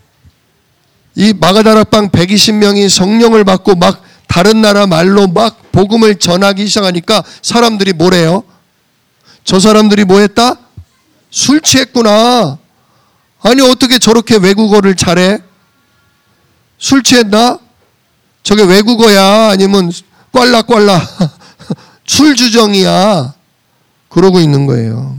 이 마가다락방 백이십 명이 성령을 받고 막 다른 나라 말로 막 복음을 전하기 시작하니까 사람들이 뭐래요? 저 사람들이 뭐 했다? 술 취했구나. 아니 어떻게 저렇게 외국어를 잘해? 술 취했나? 저게 외국어야? 아니면 꽐라꽐라 술주정이야? 그러고 있는 거예요.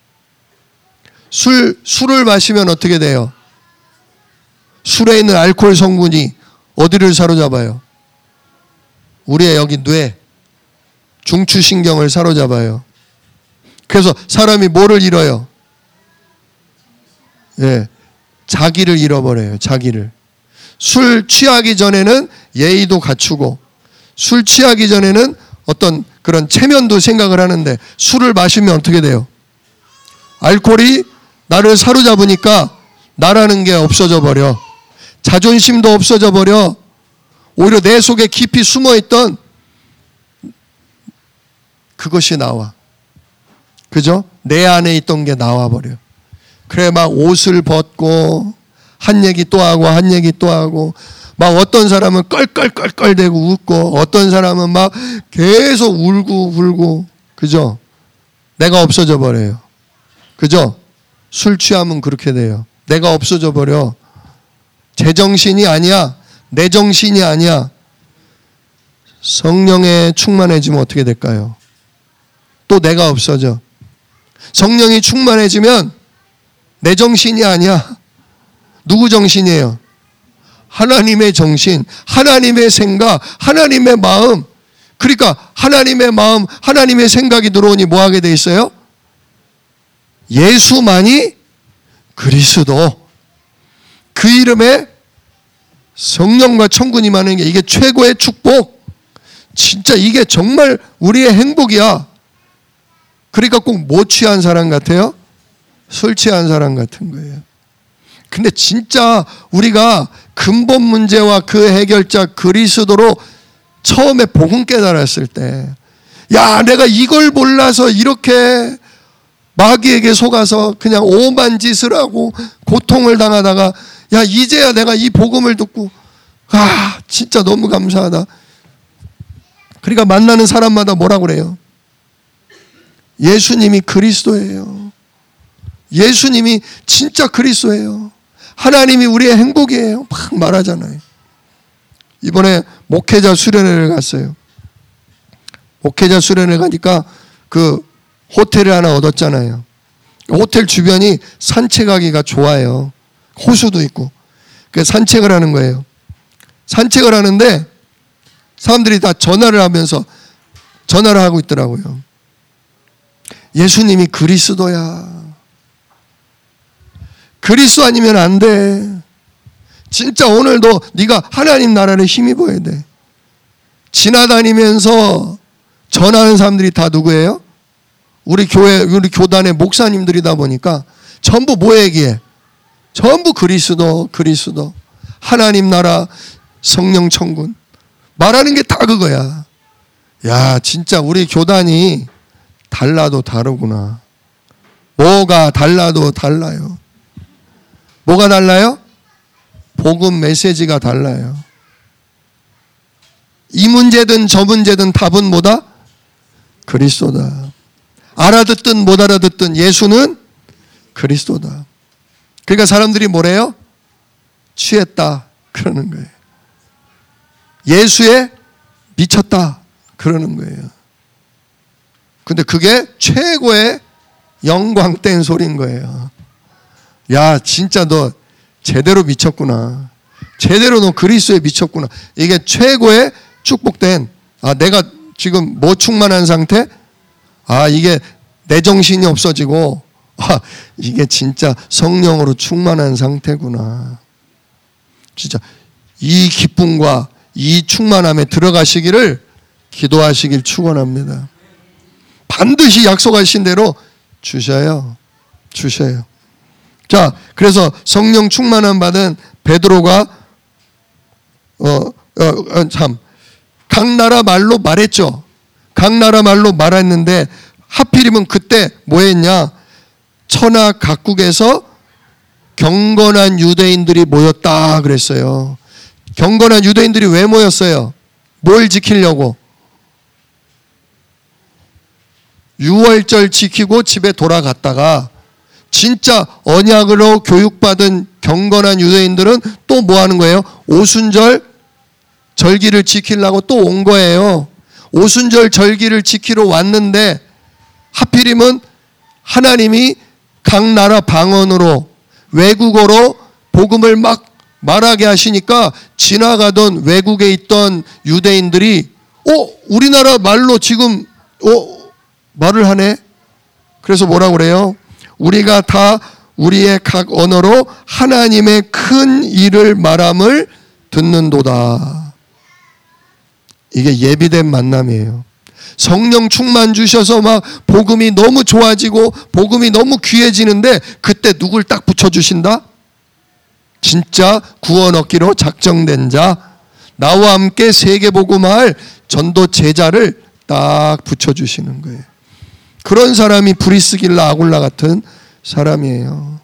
술, 술을 마시면 어떻게 돼요? 술에 있는 알코올 성분이 어디를 사로잡아요? 우리의 여기 뇌, 중추신경을 사로잡아요. 그래서 사람이 뭐를 잃어요? 예, 자기를 잃어버려요. 자기를. 술 취하기 전에는 예의도 갖추고 술 취하기 전에는 어떤 그런 체면도 생각을 하는데 술을 마시면 어떻게 돼요? 알코올이 나를 사로잡으니까 나라는 게 없어져 버려. 자존심도 없어져 버려. 오히려 내 속에 깊이 숨어있던 그것이 나와. 그죠? 내 안에 있던 게 나와버려. 그래 막 옷을 벗고 한 얘기 또 하고 한 얘기 또 하고 막 어떤 사람은 껄껄껄껄대고 웃고 어떤 사람은 막 계속 울고 울고 그죠? 내가 없어져 버려요. 그죠? 술 취하면 그렇게 돼요. 내가 없어져 버려. 제정신이 아니야. 내 정신이 아니야. 성령에 충만해지면 어떻게 될까요? 또 내가 없어져. 성령이 충만해지면 내 정신이 아니야. 누구 정신이에요? 하나님의 정신, 하나님의 생각, 하나님의 마음. 그러니까 하나님의 마음, 하나님의 생각이 들어오니 뭐 하게 돼 있어요? 예수만이 그리스도. 그 이름에 성령과 천군이 많은 게 이게 최고의 축복. 진짜 이게 정말 우리의 행복이야. 그러니까 꼭 뭐 취한 사람 같아요? 술 취한 사람 같은 거예요. 근데 진짜 우리가 근본 문제와 그 해결자 그리스도로 처음에 복음 깨달았을 때, 야, 내가 이걸 몰라서 이렇게 마귀에게 속아서 그냥 오만 짓을 하고 고통을 당하다가, 야, 이제야 내가 이 복음을 듣고, 아, 진짜 너무 감사하다. 그러니까 만나는 사람마다 뭐라고 그래요? 예수님이 그리스도예요. 예수님이 진짜 그리스도예요. 하나님이 우리의 행복이에요. 막 말하잖아요. 이번에 목회자 수련회를 갔어요. 목회자 수련회 가니까 그 호텔을 하나 얻었잖아요. 호텔 주변이 산책하기가 좋아요. 호수도 있고. 그래서 산책을 하는 거예요. 산책을 하는데 사람들이 다 전화를 하면서 전화를 하고 있더라고요. 예수님이 그리스도야. 그리스도 아니면 안 돼. 진짜 오늘도 네가 하나님 나라를 힘입어야 돼. 지나다니면서 전하는 사람들이 다 누구예요? 우리 교회, 우리 교단의 목사님들이다 보니까 전부 뭐 얘기해? 전부 그리스도, 그리스도. 하나님 나라, 성령 천군. 말하는 게 다 그거야. 야, 진짜 우리 교단이 달라도 다르구나. 뭐가 달라도 달라요. 뭐가 달라요? 복음 메시지가 달라요. 이 문제든 저 문제든 답은 뭐다? 그리스도다. 알아듣든 못 알아듣든 예수는 그리스도다. 그러니까 사람들이 뭐래요? 취했다 그러는 거예요. 예수에 미쳤다 그러는 거예요. 근데 그게 최고의 영광된 소리인 거예요. 야, 진짜 너 제대로 미쳤구나. 제대로 너 그리스도에 미쳤구나. 이게 최고의 축복된, 아, 내가 지금 뭐 충만한 상태? 아, 이게 내 정신이 없어지고, 아, 이게 진짜 성령으로 충만한 상태구나. 진짜 이 기쁨과 이 충만함에 들어가시기를 기도하시길 축원합니다. 반드시 약속하신 대로 주셔요. 주셔요. 자, 그래서 성령 충만함 받은 베드로가 어, 어, 어, 참, 각 나라 말로 말했죠. 각 나라 말로 말했는데 하필이면 그때 뭐 했냐? 천하 각국에서 경건한 유대인들이 모였다 그랬어요. 경건한 유대인들이 왜 모였어요? 뭘 지키려고? 유월절 지키고 집에 돌아갔다가 진짜 언약으로 교육받은 경건한 유대인들은 또 뭐 하는 거예요? 오순절 절기를 지키려고 또 온 거예요. 오순절 절기를 지키러 왔는데 하필이면 하나님이 각 나라 방언으로 외국어로 복음을 막 말하게 하시니까 지나가던 외국에 있던 유대인들이 어? 우리나라 말로 지금 어? 말을 하네? 그래서 뭐라고 그래요? 우리가 다 우리의 각 언어로 하나님의 큰 일을 말함을 듣는도다. 이게 예비된 만남이에요. 성령 충만 주셔서 막 복음이 너무 좋아지고 복음이 너무 귀해지는데 그때 누굴 딱 붙여주신다? 진짜 구원 얻기로 작정된 자, 나와 함께 세계복음할 전도 제자를 딱 붙여주시는 거예요. 그런 사람이 브리스길라 아굴라 같은 사람이에요.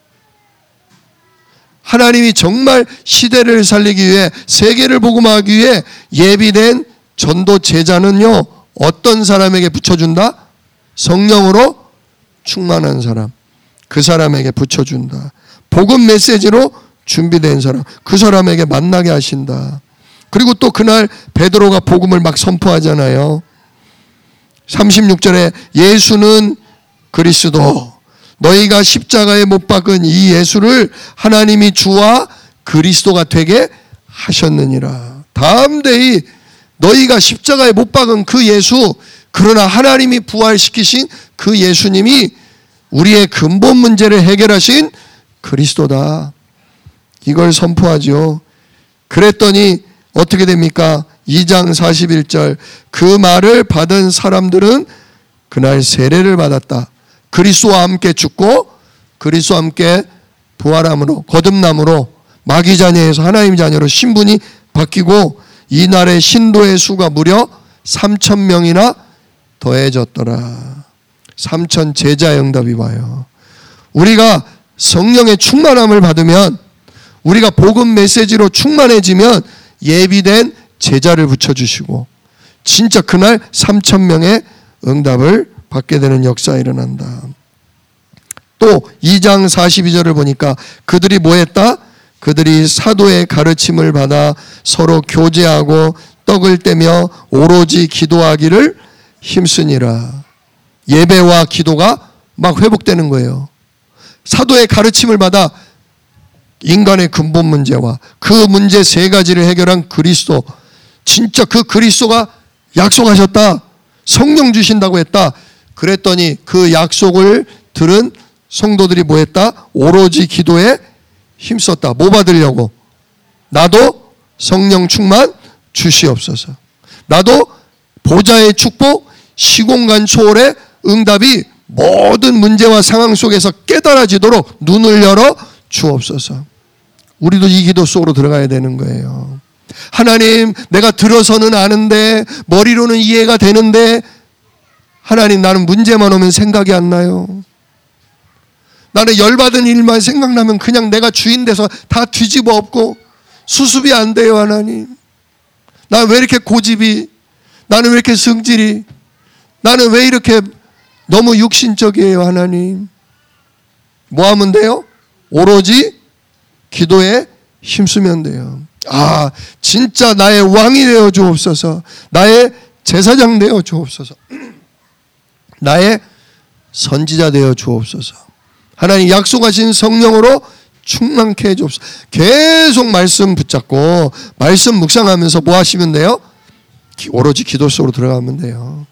하나님이 정말 시대를 살리기 위해 세계를 복음하기 위해 예비된 전도 제자는요, 어떤 사람에게 붙여준다? 성령으로 충만한 사람, 그 사람에게 붙여준다. 복음 메시지로 준비된 사람, 그 사람에게 만나게 하신다. 그리고 또 그날 베드로가 복음을 막 선포하잖아요. 삼십육 절에 예수는 그리스도, 너희가 십자가에 못 박은 이 예수를 하나님이 주와 그리스도가 되게 하셨느니라. 담대히 너희가 십자가에 못 박은 그 예수, 그러나 하나님이 부활시키신 그 예수님이 우리의 근본 문제를 해결하신 그리스도다. 이걸 선포하죠. 그랬더니 어떻게 됩니까? 이 장 사십일 절, 그 말을 받은 사람들은 그날 세례를 받았다. 그리스도와 함께 죽고 그리스도와 함께 부활함으로, 거듭남으로 마귀 자녀에서 하나님 자녀로 신분이 바뀌고 이날의 신도의 수가 무려 삼천 명이나 더해졌더라. 삼천 제자 응답이 와요. 우리가 성령의 충만함을 받으면, 우리가 복음 메시지로 충만해지면 예비된 제자를 붙여주시고 진짜 그날 삼천 명의 응답을 받게 되는 역사가 일어난다. 또 이 장 사십이 절을 보니까 그들이 뭐 했다? 그들이 사도의 가르침을 받아 서로 교제하고 떡을 떼며 오로지 기도하기를 힘쓰니라. 예배와 기도가 막 회복되는 거예요. 사도의 가르침을 받아 인간의 근본 문제와 그 문제 세 가지를 해결한 그리스도, 진짜 그 그리스도가 약속하셨다. 성령 주신다고 했다. 그랬더니 그 약속을 들은 성도들이 뭐 했다? 오로지 기도에 힘썼다. 뭐 받으려고? 나도 성령 충만 주시옵소서. 나도 보좌의 축복, 시공간 초월의 응답이 모든 문제와 상황 속에서 깨달아지도록 눈을 열어 주옵소서. 우리도 이 기도 속으로 들어가야 되는 거예요. 하나님, 내가 들어서는 아는데, 머리로는 이해가 되는데, 하나님, 나는 문제만 오면 생각이 안 나요. 나는 열받은 일만 생각나면 그냥 내가 주인 돼서 다 뒤집어 엎고 수습이 안 돼요. 하나님, 나는 왜 이렇게 고집이, 나는 왜 이렇게 성질이, 나는 왜 이렇게 너무 육신적이에요. 하나님, 뭐 하면 돼요? 오로지 기도에 힘쓰면 돼요. 아, 진짜 나의 왕이 되어 주옵소서. 나의 제사장 되어 주옵소서. 나의 선지자 되어 주옵소서. 하나님 약속하신 성령으로 충만케 해 주옵소서. 계속 말씀 붙잡고 말씀 묵상하면서 뭐 하시면 돼요? 오로지 기도 속으로 들어가면 돼요.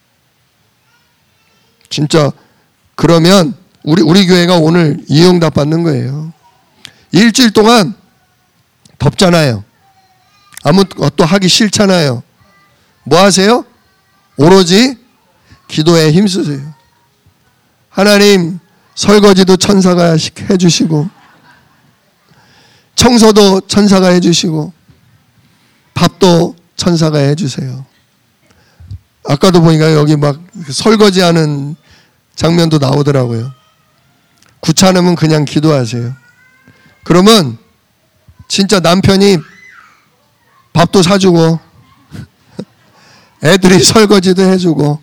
진짜 그러면 우리 우리 교회가 오늘 이 응답 받는 거예요. 일주일 동안 덥잖아요. 아무것도 하기 싫잖아요. 뭐 하세요? 오로지 기도에 힘쓰세요. 하나님, 설거지도 천사가 해주시고, 청소도 천사가 해주시고, 밥도 천사가 해주세요. 아까도 보니까 여기 막 설거지하는 장면도 나오더라고요. 귀찮으면 그냥 기도하세요. 그러면 진짜 남편이 밥도 사주고 애들이 설거지도 해주고,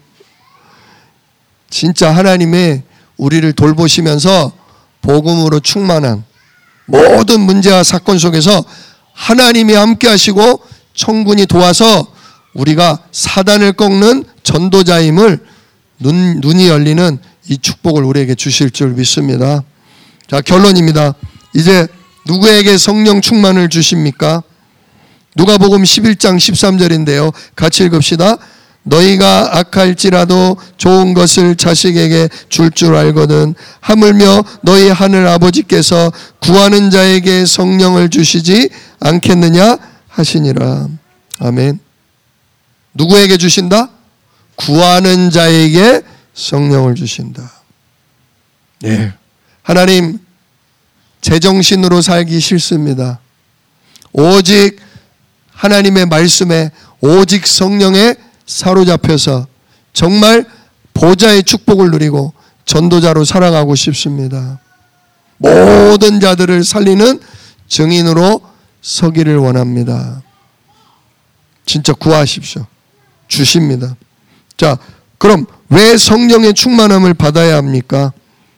진짜 하나님의 우리를 돌보시면서 복음으로 충만한 모든 문제와 사건 속에서 하나님이 함께 하시고 천군이 도와서 우리가 사단을 꺾는 전도자임을 눈, 눈이 열리는 이 축복을 우리에게 주실 줄 믿습니다. 자, 결론입니다. 이제 누구에게 성령 충만을 주십니까? 누가복음 십일 장 십삼 절인데요. 같이 읽읍시다. 너희가 악할지라도 좋은 것을 자식에게 줄 줄 알거든 하물며 너희 하늘 아버지께서 구하는 자에게 성령을 주시지 않겠느냐 하시니라. 아멘. 누구에게 주신다? 구하는 자에게 성령을 주신다. 네. 하나님, 제정신으로 살기 싫습니다. 오직 하나님의 말씀에, 오직 성령에 사로잡혀서 정말 보좌의 축복을 누리고 전도자로 살아가고 싶습니다. 모든 자들을 살리는 증인으로 서기를 원합니다. 진짜 구하십시오. 주십니다. 자, 그럼 왜 성령의 충만함을 받아야 합니까?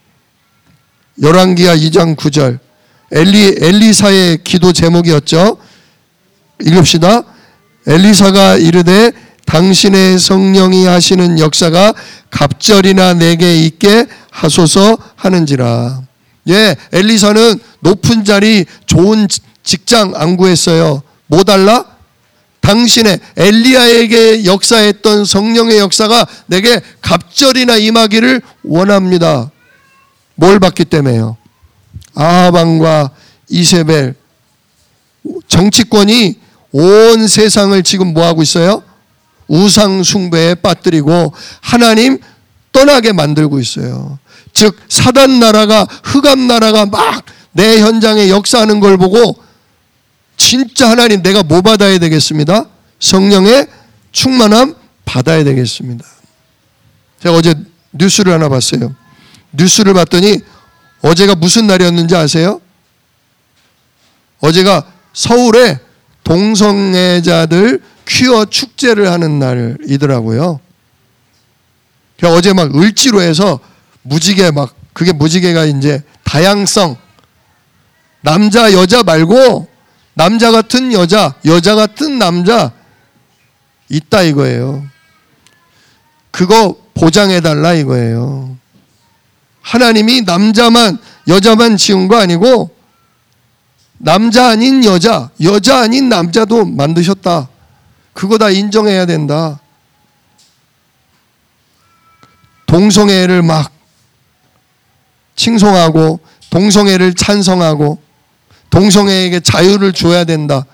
열왕기하 이 장 구 절, 엘리, 엘리사의 기도 제목이었죠. 읽읍시다. 엘리사가 이르되 당신의 성령이 하시는 역사가 갑절이나 내게 있게 하소서 하는지라. 예, 엘리사는 높은 자리, 좋은 직장 안 구했어요. 뭐 달라? 당신의 엘리야에게 역사했던 성령의 역사가 내게 갑절이나 임하기를 원합니다. 뭘 받기 때문에요? 아합 왕과 이세벨, 정치권이 온 세상을 지금 뭐 하고 있어요? 우상 숭배에 빠뜨리고 하나님 떠나게 만들고 있어요. 즉 사단 나라가, 흑암 나라가 막 내 현장에 역사하는 걸 보고 진짜 하나님 내가 뭐 받아야 되겠습니다? 성령의 충만함 받아야 되겠습니다. 제가 어제 뉴스를 하나 봤어요. 뉴스를 봤더니 어제가 무슨 날이었는지 아세요? 어제가 서울에 동성애자들 퀴어 축제를 하는 날이더라고요. 어제 막 을지로 해서 무지개 막, 그게 무지개가 이제 다양성, 남자 여자 말고 남자 같은 여자, 여자 같은 남자 있다 이거예요. 그거 보장해달라 이거예요. 하나님이 남자만 여자만 지은 거 아니고 남자 아닌 여자, 여자 아닌 남자도 만드셨다. 그거 다 인정해야 된다. 동성애를 막 칭송하고 동성애를 찬성하고 동성애에게 자유를 줘야 된다.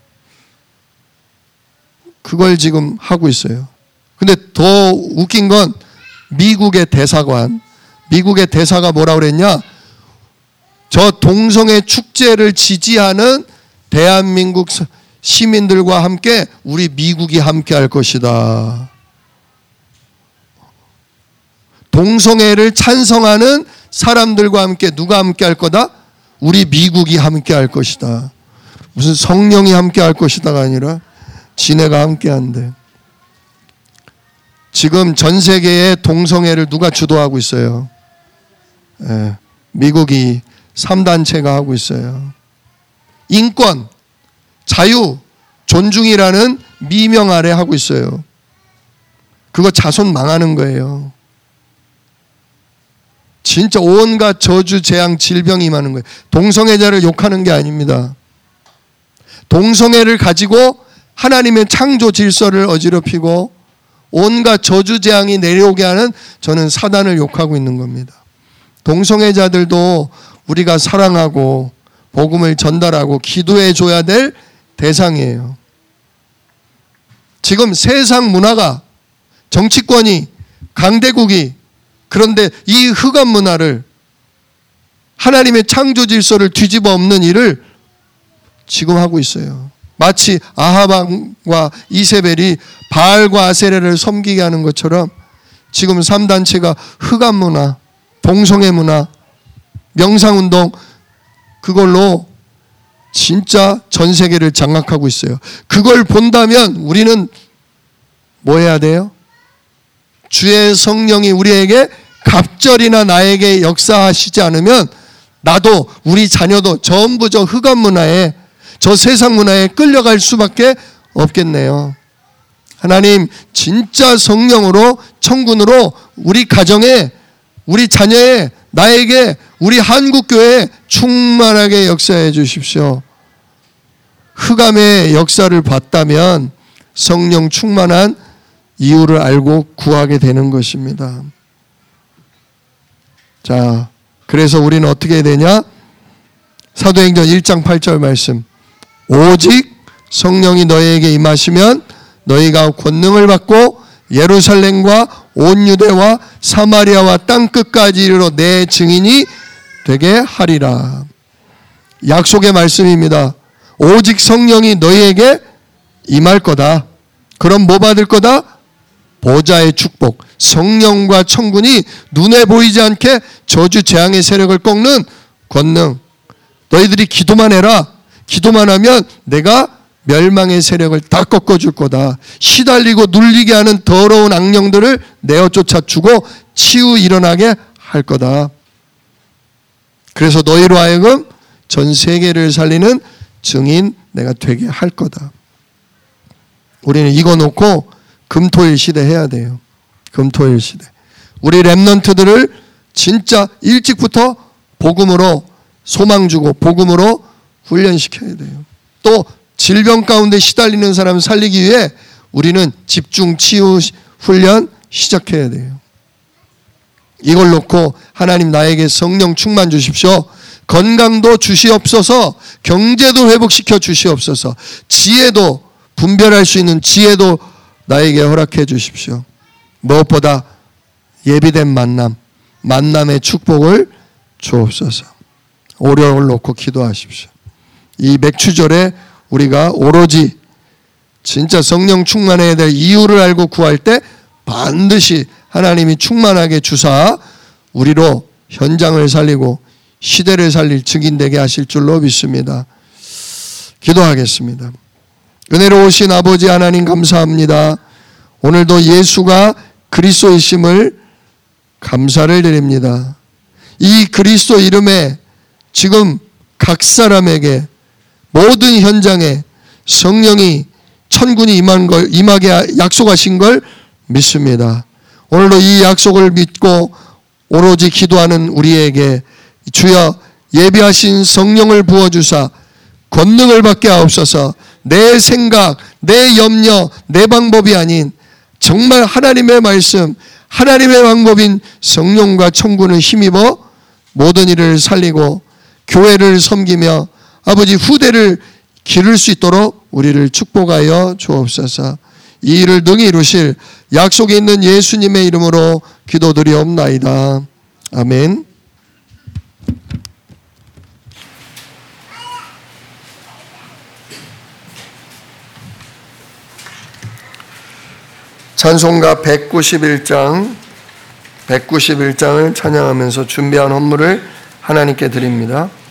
그걸 지금 하고 있어요. 근데 더 웃긴 건 미국의 대사관, 미국의 대사가 뭐라 그랬냐? 저 동성애 축제를 지지하는 대한민국 시민들과 함께 우리 미국이 함께 할 것이다. 동성애를 찬성하는 사람들과 함께 누가 함께 할 거다? 우리 미국이 함께 할 것이다. 무슨 성령이 함께 할 것이다가 아니라 지네가 함께 한대. 지금 전 세계에 동성애를 누가 주도하고 있어요? 예, 미국이 삼 단체가 하고 있어요. 인권, 자유, 존중이라는 미명 아래 하고 있어요. 그거 자손 망하는 거예요. 진짜 온갖 저주, 재앙, 질병이 임하는 거예요. 동성애자를 욕하는 게 아닙니다. 동성애를 가지고 하나님의 창조 질서를 어지럽히고 온갖 저주, 재앙이 내려오게 하는 저는 사단을 욕하고 있는 겁니다. 동성애자들도 우리가 사랑하고 복음을 전달하고 기도해 줘야 될 대상이에요. 지금 세상 문화가, 정치권이, 강대국이, 그런데 이 흑암 문화를, 하나님의 창조 질서를 뒤집어 엎는 일을 지금 하고 있어요. 마치 아하방과 이세벨이 바알과 아세레를 섬기게 하는 것처럼 지금 삼 단체가 흑암 문화, 동성애 문화, 명상운동, 그걸로 진짜 전 세계를 장악하고 있어요. 그걸 본다면 우리는 뭐 해야 돼요? 주의 성령이 우리에게 갑절이나 나에게 역사하시지 않으면 나도 우리 자녀도 전부 저 흑암 문화에, 저 세상 문화에 끌려갈 수밖에 없겠네요. 하나님 진짜 성령으로, 천군으로 우리 가정에, 우리 자녀에, 나에게, 우리 한국교회에 충만하게 역사해 주십시오. 흑암의 역사를 봤다면 성령 충만한 이유를 알고 구하게 되는 것입니다. 자, 그래서 우리는 어떻게 해야 되냐? 사도행전 일 장 팔 절 말씀. 오직 성령이 너희에게 임하시면 너희가 권능을 받고 예루살렘과 온 유대와 사마리아와 땅끝까지 이르러 내 증인이 되게 하리라. 약속의 말씀입니다. 오직 성령이 너희에게 임할 거다. 그럼 뭐 받을 거다? 보좌의 축복, 성령과 천군이 눈에 보이지 않게 저주 재앙의 세력을 꺾는 권능. 너희들이 기도만 해라. 기도만 하면 내가 멸망의 세력을 다 꺾어줄 거다. 시달리고 눌리게 하는 더러운 악령들을 내어 쫓아주고 치유 일어나게 할 거다. 그래서 너희로 하여금 전 세계를 살리는 증인 내가 되게 할 거다. 우리는 이거 놓고 금토일 시대 해야 돼요. 금토일 시대. 우리 렘넌트들을 진짜 일찍부터 복음으로 소망 주고 복음으로 훈련시켜야 돼요. 또 질병 가운데 시달리는 사람 살리기 위해 우리는 집중 치유 훈련 시작해야 돼요. 이걸 놓고 하나님 나에게 성령 충만 주십시오. 건강도 주시옵소서. 경제도 회복시켜 주시옵소서. 지혜도, 분별할 수 있는 지혜도 나에게 허락해 주십시오. 무엇보다 예비된 만남, 만남의 축복을 주옵소서. 오력을 놓고 기도하십시오. 이 맥추절에 우리가 오로지 진짜 성령 충만해야 될 이유를 알고 구할 때 반드시 하나님이 충만하게 주사 우리로 현장을 살리고 시대를 살릴 증인 되게 하실 줄로 믿습니다. 기도하겠습니다. 은혜로우신 아버지 하나님 감사합니다. 오늘도 예수가 그리스도이심을 감사를 드립니다. 이 그리스도 이름에 지금 각 사람에게 모든 현장에 성령이 천군이 임한 걸, 임하게 약속하신 걸 믿습니다. 오늘도 이 약속을 믿고 오로지 기도하는 우리에게 주여 예비하신 성령을 부어주사 권능을 받게 하옵소서. 내 생각, 내 염려, 내 방법이 아닌 정말 하나님의 말씀, 하나님의 방법인 성령과 천군을 힘입어 모든 일을 살리고 교회를 섬기며 아버지 후대를 기를 수 있도록 우리를 축복하여 주옵소서. 이 일을 능히 이루실 약속에 있는 예수님의 이름으로 기도드리옵나이다. 아멘. 찬송가 백구십일 장 백구십일 장을 찬양하면서 준비한 헌물을 하나님께 드립니다.